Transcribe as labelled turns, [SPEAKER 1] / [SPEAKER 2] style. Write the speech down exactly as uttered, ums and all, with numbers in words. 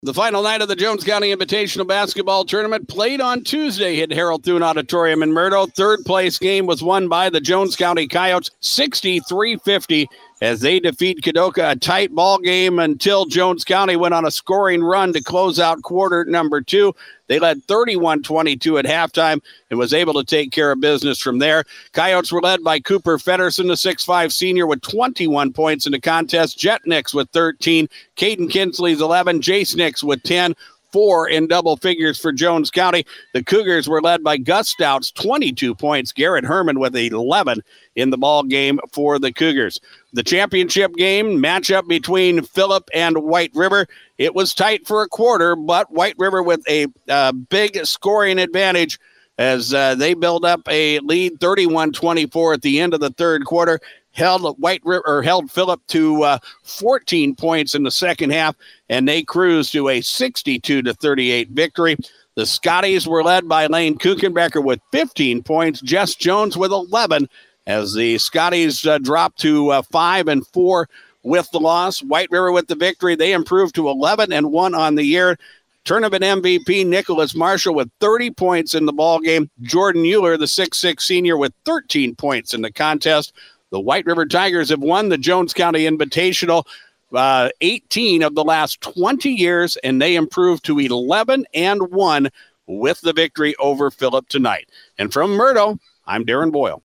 [SPEAKER 1] The final night of the Jones County Invitational Basketball Tournament played on Tuesday at Harold Thune Auditorium in Murdo. Third place game was won by the Jones County Coyotes sixty-three fifty as they defeat Kadoka. A tight ball game until Jones County went on a scoring run to close out quarter number two. They led thirty-one twenty-two at halftime and was able to take care of business from there. Coyotes were led by Cooper Feddersen, the six five senior, with twenty-one points in the contest. Jet Nix with thirteen. Caden Kinsley's eleven. Jace Nix with ten. Four in double figures for Jones County. The Cougars were led by Gus Stouts, twenty-two points. Garrett Herman with eleven in the ball game for the Cougars. The championship game matchup between Phillip and White River. It was tight for a quarter, but White River with a uh, big scoring advantage as uh, they build up a lead, thirty-one twenty-four at the end of the third quarter. Held White River or held Phillip to uh, fourteen points in the second half, and they cruised to a sixty-two to thirty-eight victory. The Scotties were led by Lane Kuchenbecker with fifteen points. Jess Jones with eleven, as the Scotties uh, dropped to uh, five and four with the loss. White River with the victory. They improved to eleven and one on the year. Tournament M V P Nicholas Marshall with thirty points in the ball game. Jordan Euler, the six six senior, with thirteen points in the contest. The White River Tigers have won the Jones County Invitational uh, eighteen of the last twenty years, and they improved to eleven and one with the victory over Phillip tonight. And from Murdo, I'm Darren Boyle.